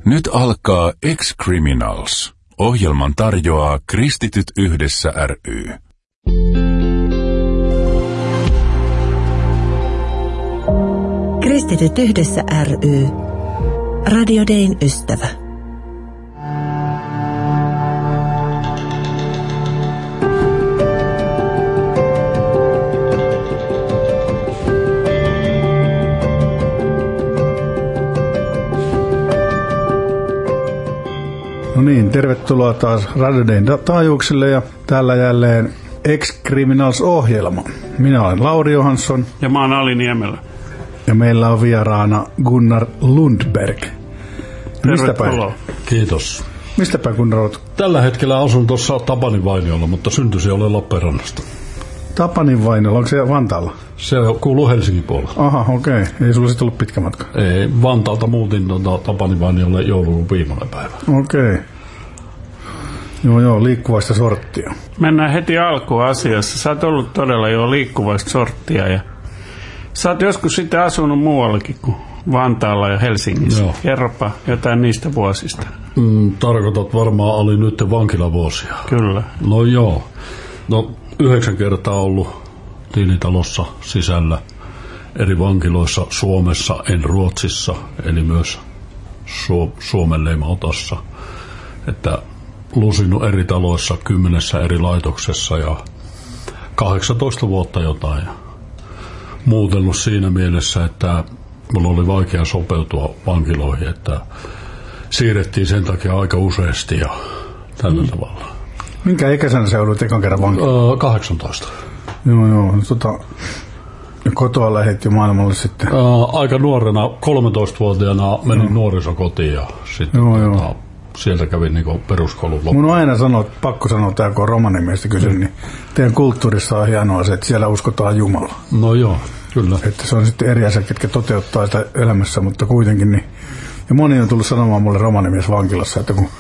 Nyt alkaa Ex-Criminals. Ohjelman tarjoaa Kristityt yhdessä ry. Kristityt yhdessä ry. Radio Dayn ystävä. No niin, tervetuloa taas Radio Dayn taajuuksille ja täällä jälleen Ex-Criminals-ohjelma. Minä olen Lauri Johansson. Ja mä oon Ali Niemelä. Ja meillä on vieraana Gunnar Lundberg. Tervetuloa. Kiitos. Mistäpä Gunnar olet? Tällä hetkellä asun tuossa Tapaninvainiolla, mutta syntyisin olen Lappeenrannasta. Tapaninvainiolla, onko se Vantaalla? Se kuuluu Helsingin puolella. Aha, okei. Ei sulla sitten ollut pitkä matka? Ei, Vantaalta muutin Tapaninvainiolle joulukuun viimeinen päivä. Okei. Joo, liikkuvaista sorttia. Mennään heti alkuun asiassa. Sä oot ollut todella jo liikkuvaista sorttia ja sä oot joskus sitten asunut muuallakin kuin Vantaalla ja Helsingissä. Joo. Kerropa jotain niistä vuosista. Tarkoitat varmaan oli nyt vankilavuosia. Kyllä. No joo. No 9 kertaa ollut tiilitalossa sisällä eri vankiloissa Suomessa, en Ruotsissa, eli myös Suomen leimaotassa. Että lusinut eri taloissa 10 eri laitoksessa ja 18 vuotta jotain. Muutellut siinä mielessä, että mulla oli vaikea sopeutua vankiloihin, että siirrettiin sen takia aika useasti ja tällä tavalla. Minkä ikäisenä sä joudut ekan kerran vankilaan? 18. Joo. Ja kotoa lähdit jo maailmalle sitten? Aika nuorena, 13-vuotiaana menin nuorisokotiin ja sitten sieltä kävin niin peruskoulun loppuun. Mun on aina pakko sanoa, tämä kun on romanimiestä kysyn, niin teidän kulttuurissa on hienoa se, että siellä uskotaan Jumalaa. No joo, kyllä. Että se on sitten eri asia, ketkä toteuttaa sitä elämässä, mutta kuitenkin niin. Ja moni on tullut sanomaan mulle romanimies vankilassa, että kun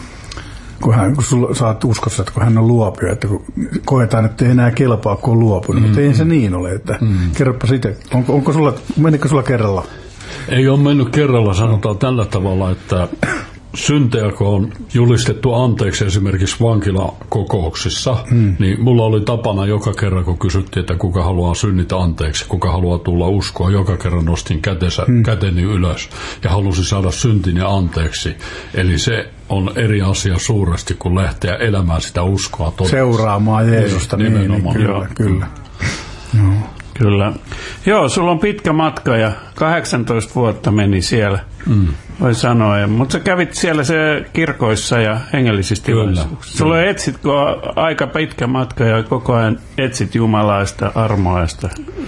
sä oot uskossa, että kun hän on luopio, että kun koetaan, että ei enää kelpaa, kun on luopunut. Mutta ei se niin ole, että kerropa sitten, menikö sulla kerralla? Ei ole mennyt kerralla, sanotaan tällä tavalla, että syntejä, kun on julistettu anteeksi esimerkiksi vankilakokouksissa, niin mulla oli tapana joka kerran, kun kysyttiin, että kuka haluaa synnitä anteeksi, kuka haluaa tulla uskoa, joka kerran nostin käteni ylös ja halusin saada syntini anteeksi. Eli se on eri asia suuresti, kun lähtee elämään sitä uskoa todella. Seuraamaan Jeesusta, niin kyllä. Joo. Kyllä. Joo, sulla on pitkä matka ja 18 vuotta meni siellä, voi sanoa. Mutta sä kävit siellä se kirkoissa ja hengellisissä tilaisuuksissa. Sulla kun on aika pitkä matka ja koko ajan etsit Jumalaista armoista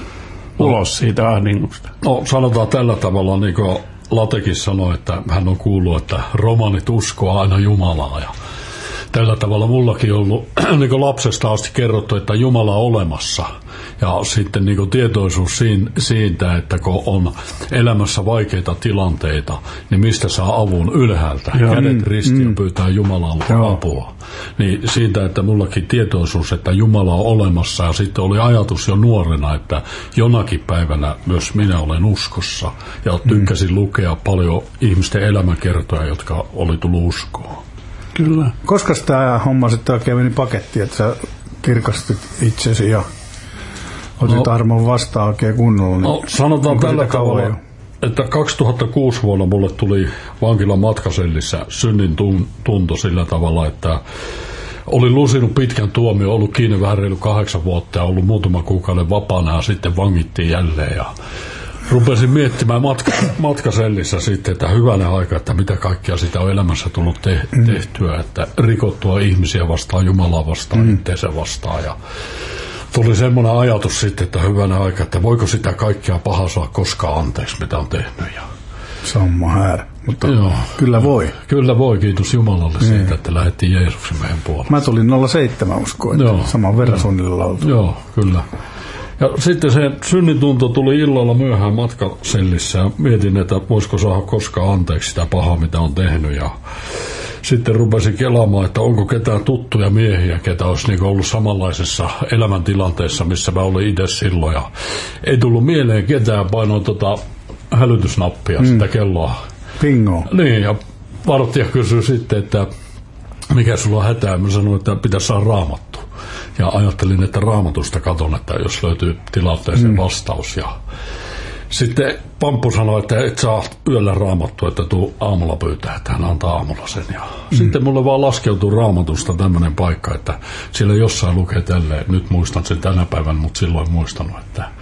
ulos siitä ahdingusta. No sanotaan tällä tavalla, niin kuin Latekin sanoi, että hän on kuullut, että romanit uskoo aina Jumalaa ja tällä tavalla mullakin on ollut niin kuin lapsesta asti kerrottu, että Jumala on olemassa. Ja sitten niin kuin tietoisuus siitä, että kun on elämässä vaikeita tilanteita, niin mistä saa avun ylhäältä. Kädet ristiin ja pyytää Jumalalta apua. Niin siitä, että mullakin tietoisuus, että Jumala on olemassa. Ja sitten oli ajatus jo nuorena, että jonakin päivänä myös minä olen uskossa. Ja tykkäsin lukea paljon ihmisten elämäkertoja, jotka oli tullut uskoon. Kyllä. Koska tämä homma sitten oikein meni pakettiin, että sä kirkastit itsesi ja otit armon vastaan oikein kunnolla? Niin sanotaan tällä tavalla, että 2006 vuonna mulle tuli vankilan matkasellissä synnin tunto sillä tavalla, että olin lusinut pitkän tuomio, ollut kiinni vähän reilu 8 vuotta ja ollut muutama kuukauden vapaana ja sitten vangittiin jälleen ja rupesin miettimään matkasellissä sitten, että hyvänä aika, että mitä kaikkea sitä on elämässä tullut tehtyä, että rikottua ihmisiä vastaan, Jumalaa vastaan, itseensä vastaan. Ja tuli semmoinen ajatus sitten, että hyvänä aika, että voiko sitä kaikkea pahaa saa koskaan anteeksi, mitä on tehnyt. Ja samma här, mutta kyllä voi. Kyllä voi, kiitos Jumalalle siitä, että lähdettiin Jeesuksen meidän puolelle. Mä tulin 07 uskoon, että saman verran suunnilleen oltu. Joo, kyllä. Ja sitten se synnintunto tuli illalla myöhään matkasellissä ja mietin, että voisiko saada koskaan anteeksi sitä pahaa, mitä on tehnyt. Ja sitten rupesin kelaamaan, että onko ketään tuttuja miehiä, ketä olisi niin ollut samanlaisessa elämäntilanteessa, missä mä olin itse silloin. Ja ei tullut mieleen ketään, painoin hälytysnappia, sitä kelloa. Bingo. Niin, ja vartija kysyi sitten, että mikä sulla on hätää. Mä sanoin, että pitäisi saada Raamattu. Ja ajattelin, että Raamatusta katon, että jos löytyy tilanteeseen vastaus. Ja sitten Pamppu sanoi, että et saa yöllä Raamattua, että tuu aamulla pyytää, että hän antaa aamulla sen. Ja sitten mulle vaan laskeutuu Raamatusta tämmöinen paikka, että siellä jossain lukee tälleen. Nyt muistan sen tänä päivänä, mutta silloin muistanut,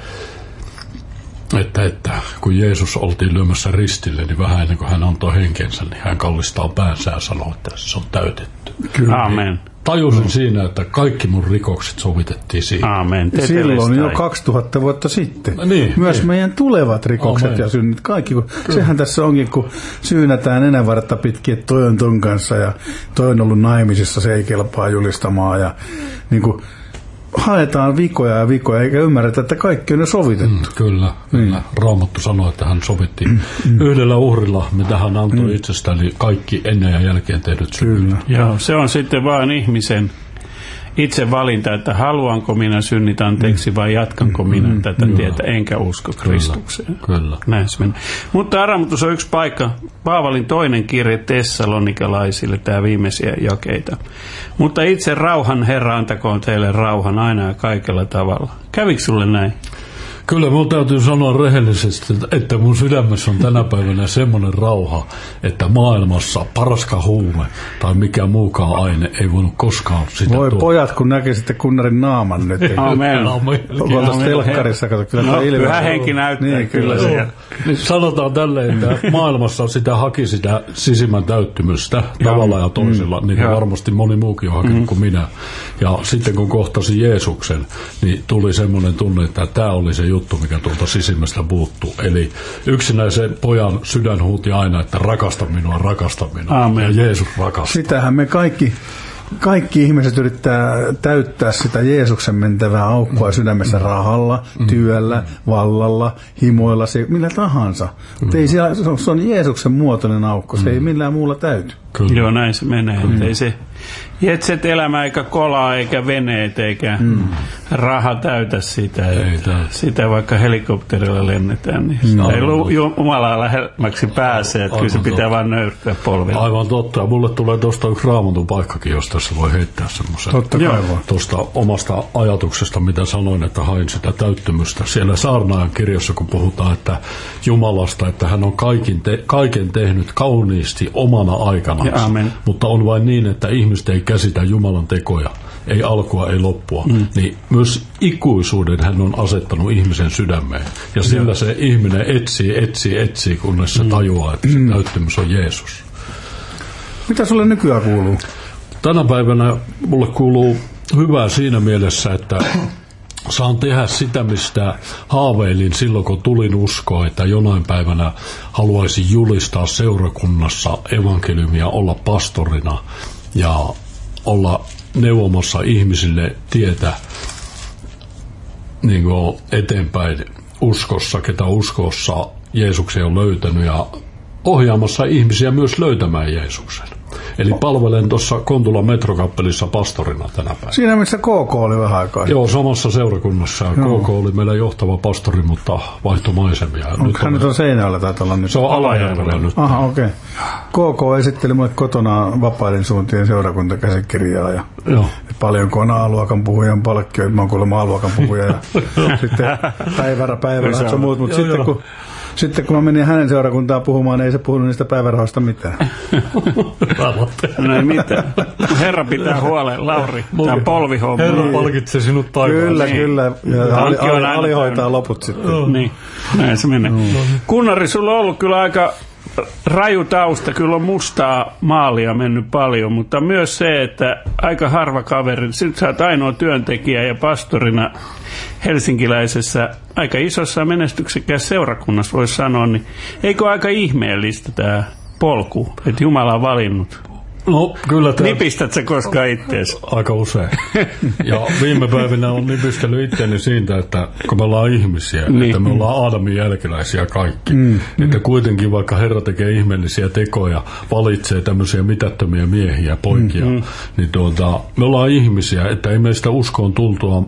että kun Jeesus oltiin lyömässä ristille, niin vähän ennen kuin hän antoi henkensä, niin hän kallistaa päänsä ja sanoi, että se on täytetty. Kyllä. Amen. Tajusin siinä, että kaikki mun rikokset sovitettiin siihen. Amen. Silloin jo 2000 vuotta sitten. Niin, myös niin. Meidän tulevat rikokset ja synnit, kaikki. Sehän tässä onkin, kun syynätään nenänvartta pitkin, että toi on ton kanssa ja toi on ollut naimisissa, se ei kelpaa julistamaan. Ja niin kuin haetaan vikoja ja vikoja, eikä ymmärretä, että kaikki on jo sovitettu. Kyllä. Raamattu sanoi, että hän sovitti yhdellä uhrilla, mitä hän antoi itsestään, eli kaikki ennen ja jälkeen tehdyt synnit. Joo, se on sitten vain ihmisen itse valinta, että haluanko minä synnit anteeksi vai jatkanko minä tätä tietä, enkä usko Kristukseen. Kyllä. Näin se menee. Mutta Raamatus on yksi paikka, Paavalin toinen kirje Tessalonikalaisille, tämä viimeisiä jakeita. Mutta itse rauhan Herra antakoon teille rauhan aina ja kaikella tavalla. Kävikö sulle näin? Kyllä, minun täytyy sanoa rehellisesti, että mun sydämessä on tänä päivänä semmoinen rauha, että maailmassa paraska huume tai mikä muukaan aine ei voinut koskaan sitä Voi pojat, kun näkisitte kunnarin naaman nyt. Amen. Tuolta telkkarissa, kato, kyllä tämä ilmeisesti. Pyhä henki näyttää niin, kyllä siellä. Niin sanotaan tälleen, että maailmassa sitä haki sitä sisimmän täyttymystä tavalla ja toisella, niin varmasti moni muukin on hakenut kuin minä. Ja sitten kun kohtasin Jeesuksen, niin tuli semmoinen tunne, että tämä oli se juttu, mikä tuolta sisimmästä puuttuu. Eli yksinäisen pojan sydän huuti aina, että rakasta minua. Amen. Ja Jeesus rakastaa. Sitähän me kaikki ihmiset yrittää täyttää sitä Jeesuksen mentävää aukkoa sydämessä rahalla, työllä, vallalla, himoilla, millä tahansa. Ei siellä, se on Jeesuksen muotoinen aukko, se ei millään muulla täyty. Kyllä. Joo, näin se menee. Ei se jetset elämä eikä kolaa eikä veneet eikä raha täytä sitä. Sitä vaikka helikopterilla lennetään, niin ei Jumalaa lähemmäksi pääse, että kyllä se pitää vaan nöyrtyä polvilla. Aivan totta. Ja mulle tulee tuosta yksi Raamatun paikkakin, jos tässä voi heittää semmoisen. Totta kai voi. Tuosta omasta ajatuksesta, mitä sanoin, että hain sitä täyttymystä. Siellä Saarnaajan kirjassa, kun puhutaan, että Jumalasta, että hän on kaiken tehnyt kauniisti omana aikana. Mutta on vain niin, että ihmiset ei käsitä Jumalan tekoja, ei alkua, ei loppua. Niin myös ikuisuuden hän on asettanut ihmisen sydämeen. Ja sillä se ihminen etsii, kunnes se tajuaa, että se täyttymys on Jeesus. Mitä sulle nykyään kuuluu? Tänä päivänä mulle kuuluu hyvää siinä mielessä, että saan tehdä sitä, mistä haaveilin silloin, kun tulin uskoa, että jonain päivänä haluaisin julistaa seurakunnassa evankeliumia, olla pastorina ja olla neuvomassa ihmisille tietä niin kuin eteenpäin uskossa, ketä uskossa Jeesuksen on löytänyt ja ohjaamassa ihmisiä myös löytämään Jeesuksen. Eli palvelen tuossa Kontulan metrokappelissa pastorina tänä päivänä. Siinä missä KK oli vähän aikaa. Joo, samassa seurakunnassa. KK oli meillä johtava pastori, mutta vaihtoi maisemia. Hän nyt on Seinäjoella taitaa olla nyt. Se on Alajärvellä nyt. Aha, okei. KK esitteli mulle kotona vapaiden suuntien seurakuntakäsikirjaa ja paljonko on A-luokan puhujan palkkio. Mä oon kuulemma A-luokan puhuja ja sitten päivärahat ja muut, mutta sitten kun mä menin hänen seurakuntaan puhumaan, ei se puhunut niistä päivärahoista mitään. No ei mitään. Herra pitää huolen, Lauri. Tämä polvihomma. Herra palkitsee sinut taivaan. Kyllä. Ja alihoitaa loput sitten. Niin, näin se menee. Kunnari, sulla on ollut kyllä aika raju tausta. Kyllä on mustaa maalia mennyt paljon, mutta myös se, että aika harva kaveri. Sitten sä oot ainoa työntekijä ja pastorina helsinkiläisessä aika isossa menestyksekkäässä seurakunnassa, voisi sanoa, niin eikö aika ihmeellistä tämä polku, että Jumala on valinnut? No, kyllä Nipistät sä koskaan ittees? Aika usein. Ja viime päivinä on nipistellyt itseäni siitä, että kun me ollaan ihmisiä, että me ollaan Aadamin jälkeläisiä kaikki. Että kuitenkin vaikka Herra tekee ihmeellisiä tekoja, valitsee tämmöisiä mitättömiä miehiä, poikia, niin me ollaan ihmisiä, että ei meistä uskoon tultua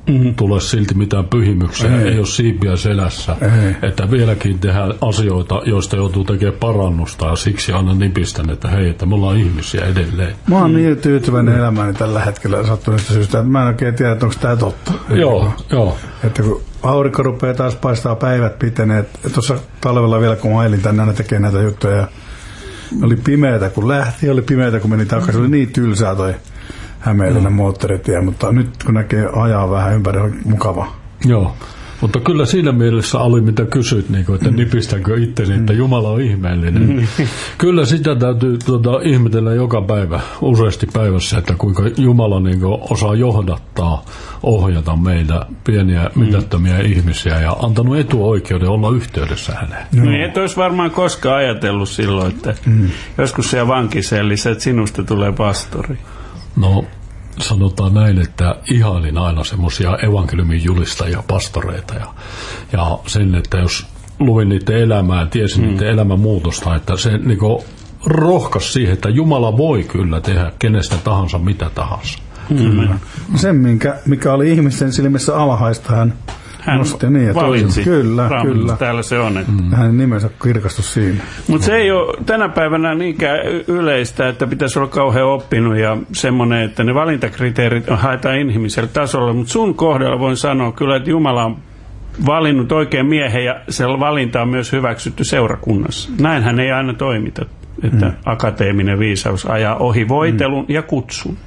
tule silti mitään pyhimyksiä, ei ole siipiä selässä, että vieläkin tehdään asioita, joista joutuu tekemään parannusta ja siksi aina nipistän, että hei, että me ollaan ihmisiä edelleen. Mä oon niin tyytyväinen elämääni tällä hetkellä sattuneesta syystä, että mä en oikein tiedä, että onko tämä totta. Joo. Että kun aurinko rupeaa taas paistaa, päivät pitenee, tuossa talvella vielä kun mä ailin tänne aina tekee näitä juttuja ja oli pimeätä kun lähti, oli pimeätä kun meni takaisin, oli niin tylsää toi Hämeenlinnan moottoritie, mutta nyt kun näkee ajaa vähän ympäri, on mukava. Joo, mutta kyllä siinä mielessä oli, mitä kysyt, niin kuin, että nipistänkö itseni, että Jumala on ihmeellinen. Kyllä sitä täytyy ihmetellä joka päivä, useasti päivässä, että kuinka Jumala niin kuin, osaa johdattaa, ohjata meitä pieniä, mitättömiä ihmisiä ja antanut etuoikeuden olla yhteydessä häneen. Niin et olisi varmaan koskaan ajatellut silloin, että joskus siellä vankisellissä, että sinusta tulee pastori. No, sanotaan näin, että ihailin aina semmoisia evankeliumin julistajia, pastoreita ja sen, että jos luin niiden elämää, tiesin niiden elämän muutosta, että se niinku rohkaisi siihen, että Jumala voi kyllä tehdä kenestä tahansa mitä tahansa. Sen, mikä oli ihmisten silmissä alhaista, hän nosti niin, että valitsi. Kyllä. Täällä se on. Hänen nimensä kirkastus siinä. Mutta se ei ole tänä päivänä niinkään yleistä, että pitäisi olla kauhean oppinut ja semmoinen, että ne valintakriteerit haetaan inhimillisellä tasolla. Mutta sun kohdalla voin sanoa kyllä, että Jumala on valinnut oikein miehen ja se valinta on myös hyväksytty seurakunnassa. Näinhän ei aina toimita, että akateeminen viisaus ajaa ohi voitelun ja kutsun.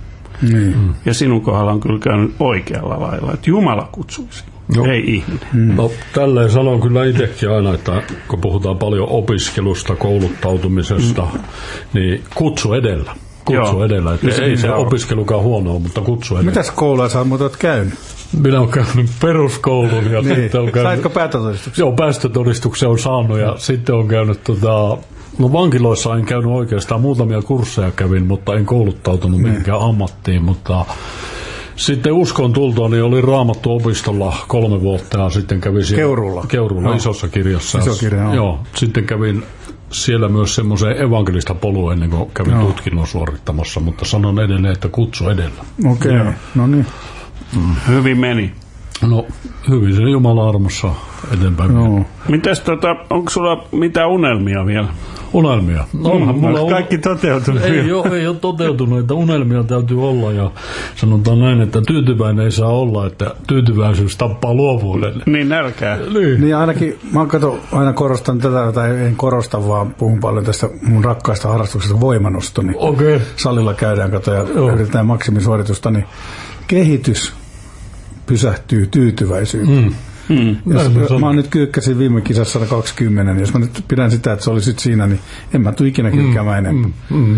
Ja sinun kohdalla on kyllä käynyt oikealla lailla, että Jumala kutsuisi. Ei ihminen. No, tälleen sanon kyllä itsekin aina, että kun puhutaan paljon opiskelusta, kouluttautumisesta, niin kutsu edellä. Edellä. Että ei se opiskelukaan huonoa, mutta kutsu edellä. Mitäs koulua sä oot käynyt? Minä olen käynyt peruskoulun. Ja sitten on käynyt, saitko päättötodistuksen? Joo, päästötodistuksen on saanut ja sitten on käynyt no vankiloissa en käynyt oikeastaan, muutamia kursseja kävin, mutta en kouluttautunut mihinkään ammattiin, mutta sitten uskon tultua, niin oli Raamattu opistolla 3 vuotta ja sitten kävin siellä Keurulla isossa kirjassa. Joo, sitten kävin siellä myös semmoiseen evankelista polua ennen kuin kävin tutkinnon suorittamassa, mutta sanon edelleen, että kutsu edellä. Okei, no niin. Hyvin meni. No, hyvin se Jumalan armossa eteenpäin. No. Mitäs onko sulla mitään unelmia vielä? Unelmia? No, mulla on kaikki toteutunut. Ei ole toteutunut, että unelmia täytyy olla ja sanotaan näin, että tyytyväinen ei saa olla, että tyytyväisyys tappaa luovuuden. Niin nälkää. Niin ainakin, mä aina korostan tätä, tai en korosta, vaan puhun paljon tästä mun rakkaasta harrastuksesta voimanosto. Niin salilla käydään ja yritetään maksimisuoritusta, niin kehitys pysähtyy tyytyväisyyteen. Mä oon nyt kyykkäsin viime kisassa 120, niin jos mä nyt pidän sitä, että se oli sit siinä, niin en mä tule ikinä kyykkäämään enemmän.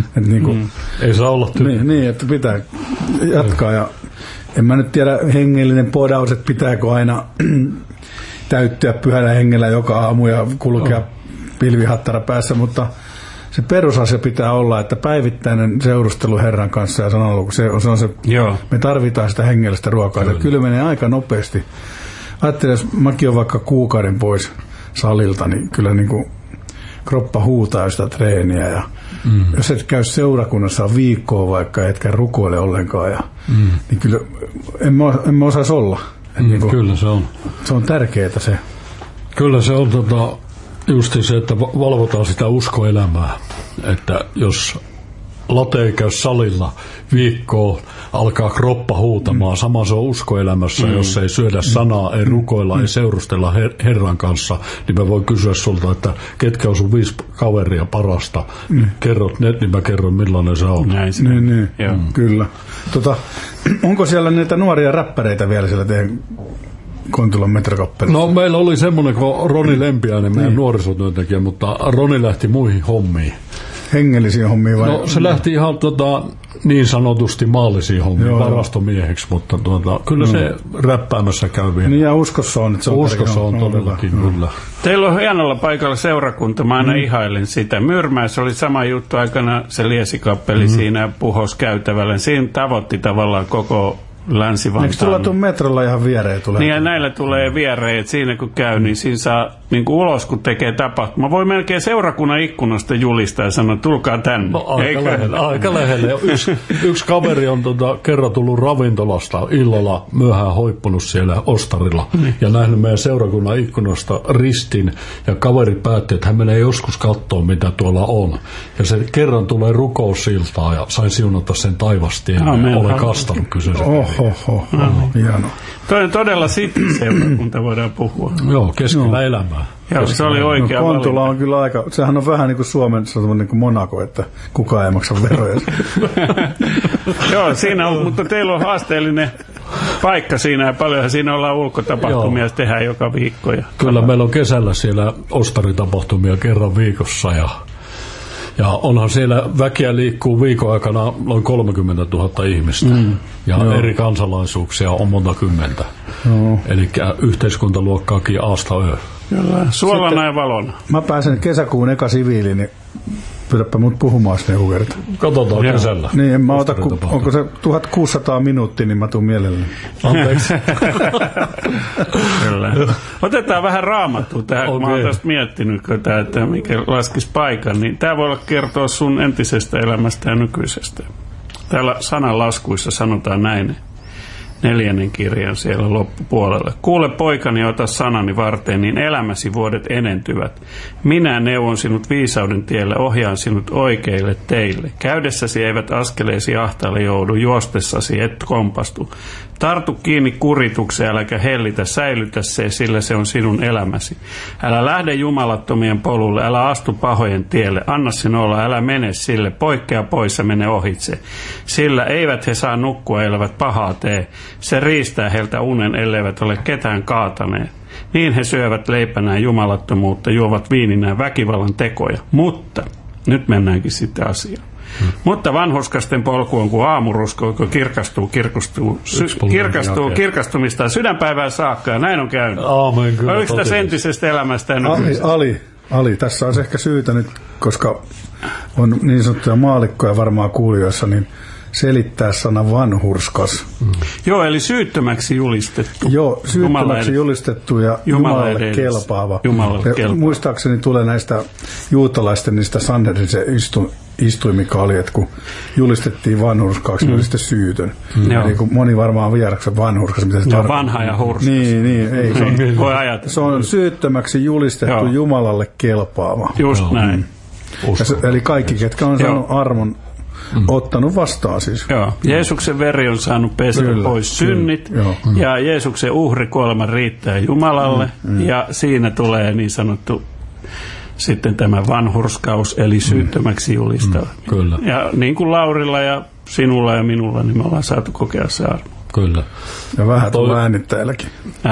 Ei saa olla niin, että pitää jatkaa. Ja en mä nyt tiedä, hengellinen podaus, että pitääkö aina täyttyä pyhällä hengellä joka aamu ja kulkea pilvihattara päässä, mutta se perusasia pitää olla, että päivittäinen seurustelu Herran kanssa ja sanonluku, se on se, me tarvitaan sitä hengellistä ruokaa. Se kyllä menee aika nopeasti. Ajattelin, jos mäkin olen vaikka kuukauden pois salilta, niin kyllä niin kuin kroppa huutaa sitä treeniä. Ja jos et käy seurakunnassa viikkoa vaikka, etkä rukoile ollenkaan, niin kyllä en mä osaisi olla. Niin kuin, kyllä se on. Se on tärkeää se. Kyllä se on justi se, että valvotaan sitä uskoelämää. Että jos late ei käy salilla viikkoa, alkaa kroppa huutamaan. Sama se on uskoelämässä, jos ei syödä sanaa, ei rukoilla, ei seurustella Herran kanssa, niin mä voin kysyä sulta, että ketkä on sun 5 kaveria parasta. Kerrot ne, niin mä kerron millainen se on. Niin. Kyllä. Onko siellä niitä nuoria räppäreitä vielä siellä teidän Kontulan metrokappelissa? No meillä oli semmoinen kuin Roni Lempiäinen, meidän nuorisotyöntekijä, mutta Roni lähti muihin hommiin. Hengellisiin hommiin vai? No se lähti ihan niin sanotusti maallisiin hommiin, varastomieheksi, mutta kyllä se räppäämässä käy vielä. Niin ja uskossa on, että se on uskossa on todellakin, kyllä. Teillä on hienolla paikalla seurakunta, mä aina ihailin sitä. Myyrmäessä oli sama juttu aikana, se liesikappeli siinä puhos käytävällä. Siinä tavoitti tavallaan koko Länsi-Vantaan. Eikö tulla tuon metrolla ihan viereen? Niin ja näillä tulee viereen, että siinä kun käy, niin siinä saa niin kuin ulos, kun tekee tapahtuma. Voi melkein seurakunnan ikkunasta julistaa ja sanoa, tulkaa tänne. No, aika lähellä. Yksi kaveri on kerran tullut ravintolasta illalla myöhään hoippunut siellä Ostarilla ja nähnyt meidän seurakunnan ikkunasta ristin ja kaveri päätti, että hän menee joskus katsoa, mitä tuolla on. Ja se kerran tulee rukoussiltaan ja sain siunata sen taivastien. Olen kastanut kyseisen. Hieno. Toi on todella sitten seurakunta voidaan puhua. Joo, keskellä elämää. Joo, se oli oikea Kontula on kyllä aika, sehän on vähän niin kuin Suomen niin kuin Monaco, että kukaan ei maksa veroja. Joo, siinä on, mutta teillä on haasteellinen paikka siinä ja paljonhan siinä ollaan ulkotapahtumia ja tehdään joka viikko. Kyllä meillä on kesällä siellä ostaritapahtumia kerran viikossa ja onhan siellä väkeä liikkuu viikon aikana noin 30 000 ihmistä. Ja eri kansalaisuuksia on monta kymmentä. Eli yhteiskuntaluokkaakin aasta yö. Kyllä, suolana ja valona. Mä pääsen kesäkuun eka siviiliin, niin pyydäpä mut puhumaan sinne joku kerta. Katsotaan kesällä. Niin, en mä ota, onko se 1600 minuuttia, niin mä tuun mielelläni. Anteeksi. Kyllä. Otetaan vähän Raamattua tähän, kun mä oon tästä miettinyt, että mikä laskisi paikan, niin tää voi olla kertoa sun entisestä elämästä ja nykyisestä. Täällä sananlaskuissa sanotaan näin. 4. kirjan siellä loppupuolelle. Kuule poikani, ota sanani varteen, niin elämäsi vuodet enentyvät. Minä neuvon sinut viisauden tielle, ohjaan sinut oikeille teille. Käydessäsi eivät askeleesi ahtaalle joudu, juostessasi et kompastu. Tartu kiinni kuritukseen, äläkä hellitä, säilytä se, sillä se on sinun elämäsi. Älä lähde jumalattomien polulle, älä astu pahojen tielle, anna sen olla, älä mene sille, poikkea pois ja mene ohitse. Sillä eivät he saa nukkua, elävät pahaa tee. Se riistää heiltä unen, elleivät ole ketään kaataneet. Niin he syövät leipänään jumalattomuutta, juovat viininään väkivallan tekoja. Mutta, nyt mennäänkin sitten asiaan. Mutta vanhurskasten polku on kuin aamurusko, joka kirkastumista sydänpäivään saakka, ja näin on käynyt. Aamen, kyllä. Oliko sitä entisestä elämästä? Ali, tässä on ehkä syytä nyt, koska on niin sanottuja maalikkoja varmaan kuulijoissa, niin selittää sana vanhurskas. Joo, eli syyttömäksi julistettu. Joo, syyttömäksi julistettu ja Jumalalle kelpaava. Muistaakseni tulee näistä juutalaisten niistä Sanhedrin istuimika oli, että kun julistettiin vanhurskaaksi, niin oli sitten syytön. Eli kun moni varmaan vieraksi vanhurskas, mitä se tarkoittaa. Vanha ja hurskas. Niin, ei se on. Voi ajatella. Se on syyttömäksi julistettu Jumalalle kelpaava. Just näin. Eli kaikki, ketkä on saanut armon, ottanut vastaan siis. Joo. Jeesuksen veri on saanut pestä pois synnit ja Jeesuksen uhrikuolema riittää Jumalalle ja siinä tulee niin sanottu sitten tämä vanhurskaus eli syyttömäksi julistava. Kyllä. Ja niin kuin Laurilla ja sinulla ja minulla, niin me ollaan saatu kokea se armo. Kyllä. Ja vähän tuolla äänittäjälläkin.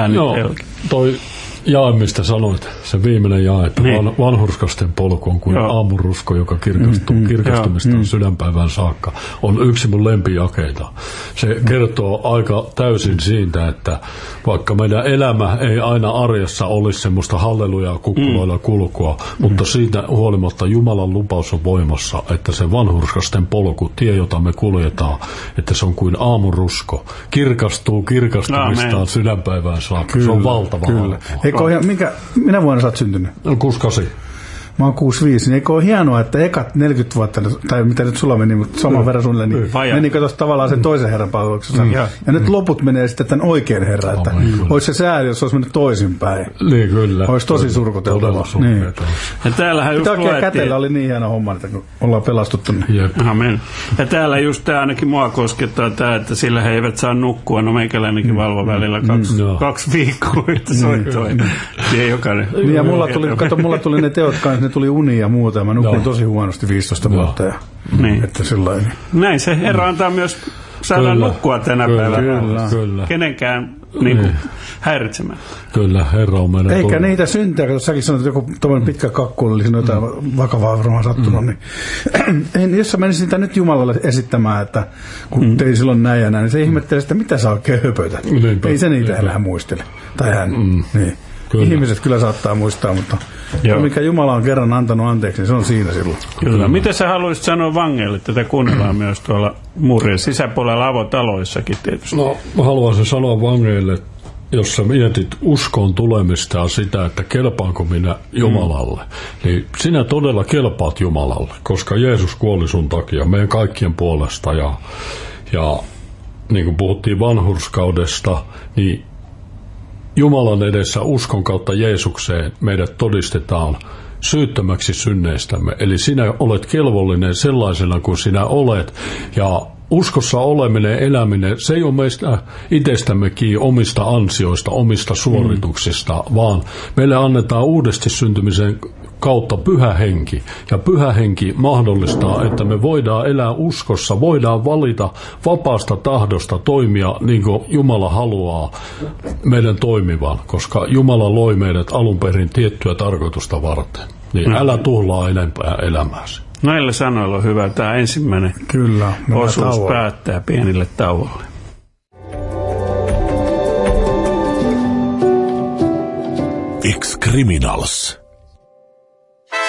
Toi jae, mistä sanoit, se viimeinen jae, että vanhurskasten polku on kuin aamurusko, joka kirkastumistaan sydänpäivään saakka, on yksi mun lempijakeita. Se kertoo aika täysin siitä, että vaikka meidän elämä ei aina arjessa olisi semmoista hallelujaa kukkuloilla kulkua, mutta siitä huolimatta Jumalan lupaus on voimassa, että se vanhurskasten polku, tie, jota me kuljetaan, että se on kuin aamurusko, kirkastuu kirkastumistaan sydänpäivään saakka. Se on valtava arvo. Minä vuonna sä oot syntynyt? 68. Mä oon 65, niin eikö ole hienoa, että ekat 40 vuotta, tai mitä nyt sulla meni, mutta saman verran sulle, niin menikö tuossa tavallaan sen toisen herran palveluksessa. Ja nyt loput menee sitten tämän oikean herran, että olisi se sääli, jos olisi mennyt toisinpäin. Niin, kyllä. Olisi tosi surkuteltavaa. Niin. Ja täällähän just kätellä oli niin hieno homma, että kun ollaan pelastuttu. Amen. Ja täällä just tämä ainakin mua koskettaa tämä, että sillä he eivät saa nukkua. No meikäläinenkin valvo välillä 2 viikkoa, että soittoi. Ja jokainen. Niin, ja mulla tuli ne teot kanssa, ne tuli uni ja muuta, ja mä nukuin tosi huonosti 15 vuotta. Ja, että sellainen. Näin se Herra antaa myös saada nukkua tänä päivänä. Kyllä. Kenenkään häiritsemään. Kyllä, Herra on meidän. Eikä niitä syntejä, kun säkin sanoit, että joku tommoinen pitkä kakku oli siinä jotain vakavaa varmaan sattunut, niin jos sä menisit niitä nyt Jumalalle esittämään, että kun tein silloin näin ja näin, niin se ihmettelee, että mitä sä oikein höpötät. Ei se niitä enää muistele. Tai hän. Niin. ihmiset kyllä saattaa muistaa, mutta mikä Jumala on kerran antanut anteeksi, niin se on siinä silloin. Kyllä. Mitä sä haluaisit sanoa vangeille? Tätä kuunnellaan myös tuolla muurien sisäpuolella avotaloissakin tietysti. No, mä haluaisin sanoa vangeille, jos sä mietit uskoon tulemista ja sitä, että kelpaanko minä Jumalalle, niin sinä todella kelpaat Jumalalle, koska Jeesus kuoli sun takia meidän kaikkien puolesta ja niin kuin puhuttiin vanhurskaudesta, niin Jumalan edessä uskon kautta Jeesukseen meidät todistetaan syyttömäksi synneistämme. Eli sinä olet kelvollinen sellaisena kuin sinä olet. Ja uskossa oleminen, eläminen, se ei ole meistä itsestämme kiinni omista ansioista, omista suorituksista, vaan meille annetaan uudesti syntymisen kautta Pyhä Henki. Ja Pyhä Henki mahdollistaa, että me voidaan elää uskossa, voidaan valita vapaasta tahdosta toimia niin kuin Jumala haluaa meidän toimivan, koska Jumala loi meidät alun perin tiettyä tarkoitusta varten. Niin älä tuhlaa enempää elämääsi. Näillä sanoilla on hyvä. Tämä ensimmäinen osuus päättää pienille tauolle. Ex-Criminals.